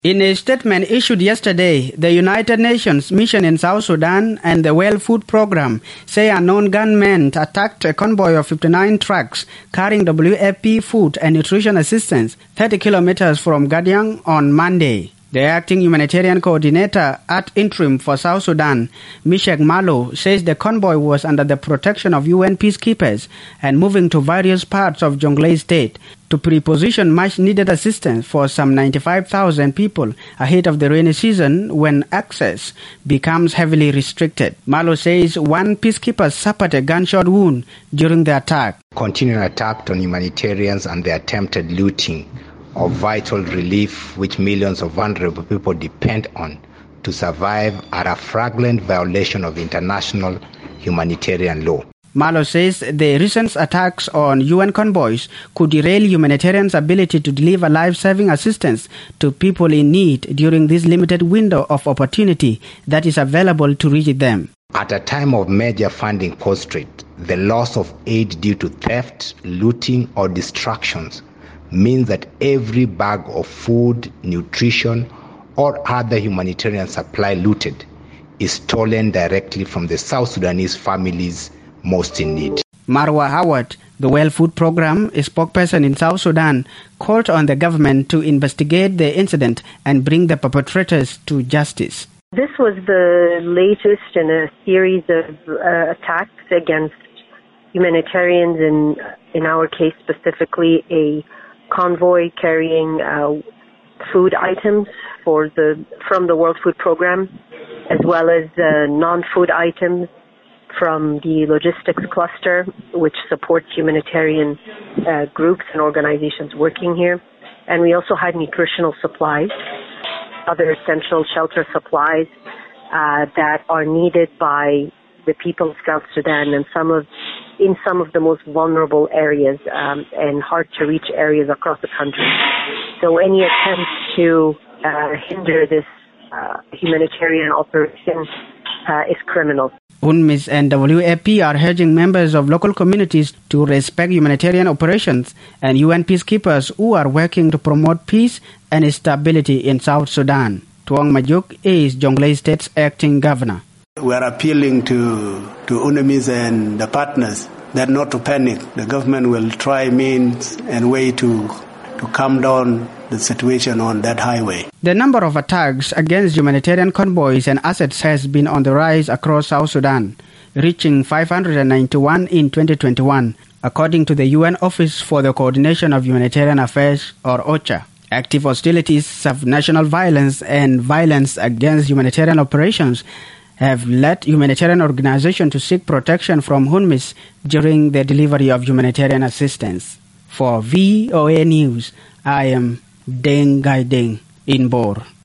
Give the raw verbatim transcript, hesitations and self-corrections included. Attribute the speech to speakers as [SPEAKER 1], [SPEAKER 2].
[SPEAKER 1] In a statement issued yesterday, the United Nations mission in South Sudan and the World Food Programme say unknown gunmen attacked a convoy of fifty-nine trucks carrying W F P food and nutrition assistance thirty kilometers from Gadiang on Monday. The acting humanitarian coordinator at interim for South Sudan, Mishek Malo, says the convoy was under the protection of U N peacekeepers and moving to various parts of Jonglei State to pre-position much-needed assistance for some ninety-five thousand people ahead of the rainy season when access becomes heavily restricted. Malo says one peacekeeper suffered a gunshot wound during the attack.
[SPEAKER 2] Continuing attack on humanitarians and the attempted looting of vital relief which millions of vulnerable people depend on to survive are a flagrant violation of international humanitarian law.
[SPEAKER 1] Malo says the recent attacks on U N convoys could derail humanitarians' ability to deliver life-saving assistance to people in need during this limited window of opportunity that is available to reach them.
[SPEAKER 2] At a time of major funding constraint, the loss of aid due to theft, looting, or distractions means that every bag of food, nutrition, or other humanitarian supply looted is stolen directly from the South Sudanese families most in need.
[SPEAKER 1] Marwa Howard, the World Food Programme spokesperson in South Sudan, called on the government to investigate the incident and bring the perpetrators to justice.
[SPEAKER 3] This was the latest in a series of uh, attacks against humanitarians, in, in our case specifically a convoy carrying uh, food items for the from the World Food Programme, as well as uh, non-food items from the logistics cluster, which supports humanitarian uh, groups and organizations working here. And we also had nutritional supplies, other essential shelter supplies uh, that are needed by the people of South Sudan and some of in some of the most vulnerable areas um, and hard-to-reach areas across the country. So any attempt to uh, hinder this uh, humanitarian operation uh, is criminal.
[SPEAKER 1] UNMISS and W F P are urging members of local communities to respect humanitarian operations and U N peacekeepers who are working to promote peace and stability in South Sudan. Tuong Majuk is Jonglei State's acting governor.
[SPEAKER 4] We are appealing to, to UNMISS and the partners that not to panic. The government will try means and way to, to calm down the situation on that highway.
[SPEAKER 1] The number of attacks against humanitarian convoys and assets has been on the rise across South Sudan, reaching five hundred ninety-one in twenty twenty-one, according to the U N Office for the Coordination of Humanitarian Affairs, or OCHA. Active hostilities, subnational violence, and violence against humanitarian operations have led humanitarian organizations to seek protection from UNMISS during the delivery of humanitarian assistance. For V O A News, I am Deng Gai Deng in Bor.